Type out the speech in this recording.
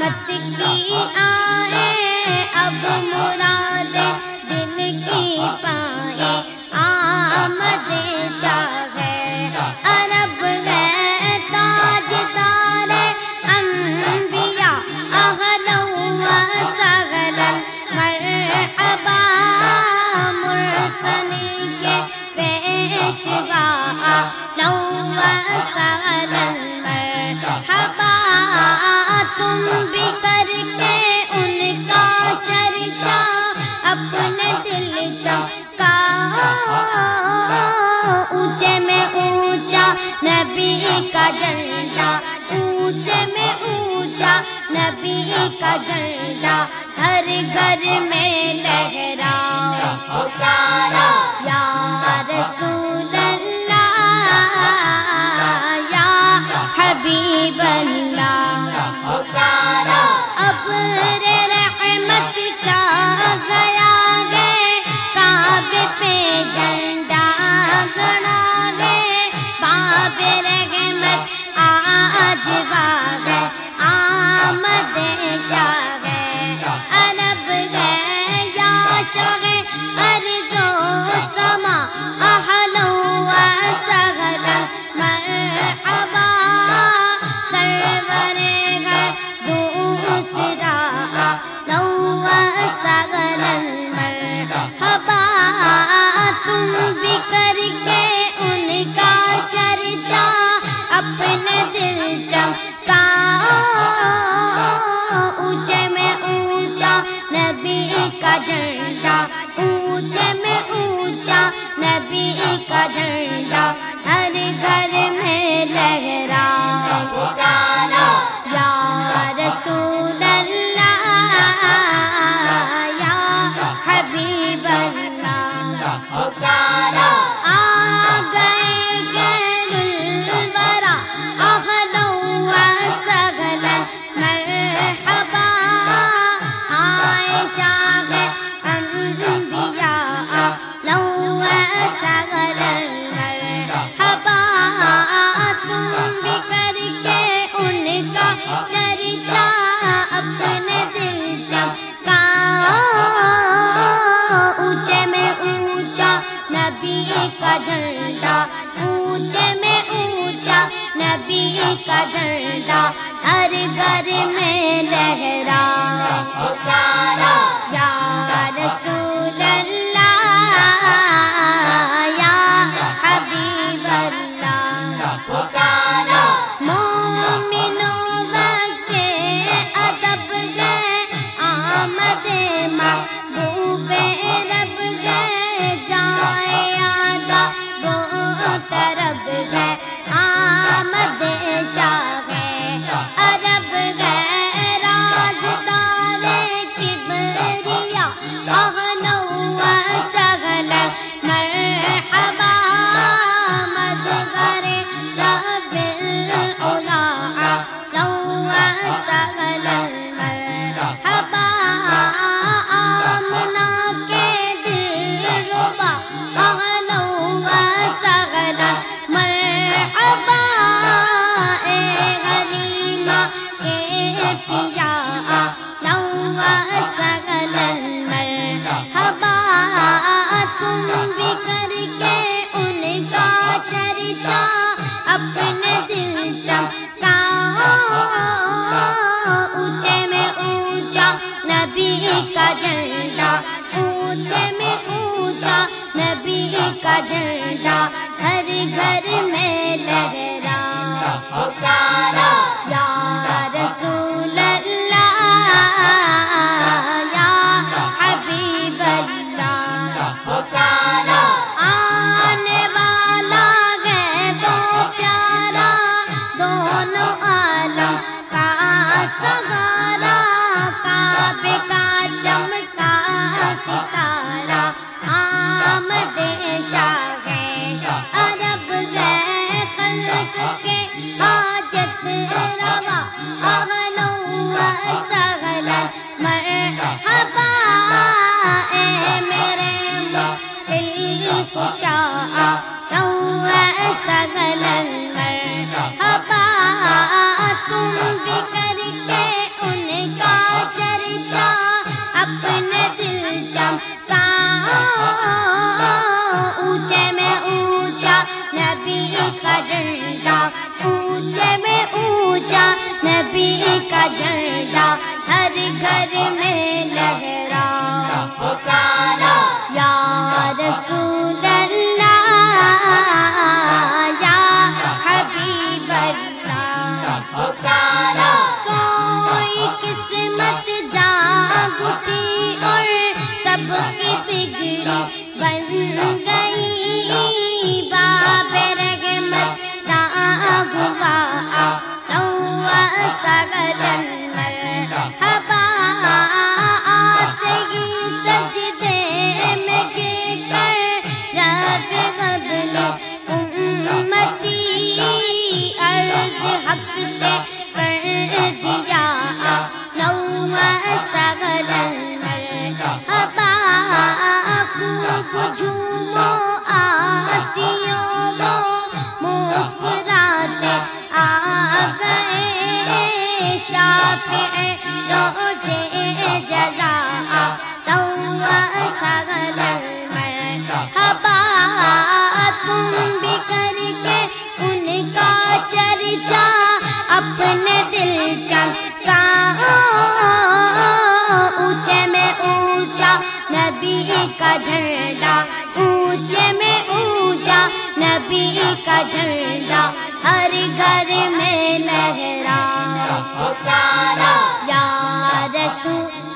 رحمت کی آئے، اب مراد دل کی پائے، آمد شاہ عرب ہے تاج دار انبیاء اہلا و سہلا، مرحبا مرسلین کے پیشوا اہلا و سہلا، مرحبا تم بھی کر کے ان کا چرچا اپنے دل کا، اونچے میں اونچا نبی کا جھنڈا، اونچے میں اونچا نبی کا جھنڈا، ہر گھر میں لہراؤ پکارا یا رسول اللہ یا حبیب اللہ، پکارا ابر رحمت چھا گیا ہے، کعبے پہ جھنڈا گڑا ہے، باب رحمت آج باغ ہے، آمد شاہ عرب ہے یا شاہ ارض و سما اہلا و سہلا، مرحبا سرور کا جھنڈا اونچے میں اونچا نبی کا جھنڈا ہر گھر میں لہرا یا رسول